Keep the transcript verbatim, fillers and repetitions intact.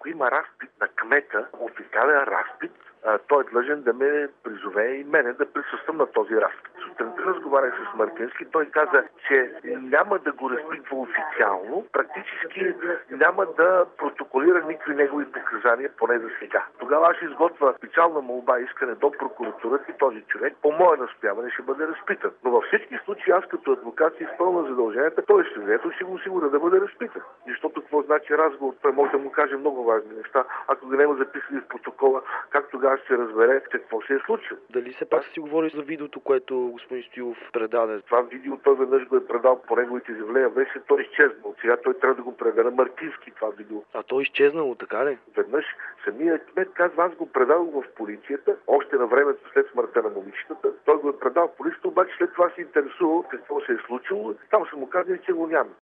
ако има разпит на кмета, официален разпит, той е длъжен да ме призове и мене да присъствам на този разпит. Сутринта разговарях с Мартински, той каза, че няма да го разпитва официално, практически няма да протоколира никакви негови показания, поне за сега. Тогава аз ще изготвя специална молба, искане до прокуратурата и този човек по мое настояване ще бъде разпитан. Но във всички случаи аз като адвокат си изпълня задълженията, той ще взето, ще го осигуря да бъде разпитан. Защото какво значи разговор, той може да му каже много важни неща, ако го няма записали в протокола, как тогава ще се разбере какво се е случило. Дали все пак си говори за видеото, което господин Стоилов предаде? Това видео той веднъж го е предал по неговите изявления, вече той изчезнал. Сега той трябва да го предаде на Мартински това видео. А той изчезнало, така ли? Веднъж самият кмет казва, аз го предал в полицията, още на времето след смъртта на момичетата. Той го е предал в полицията, обаче след това се интересува какво се е случило. Там са му казали, че го няма.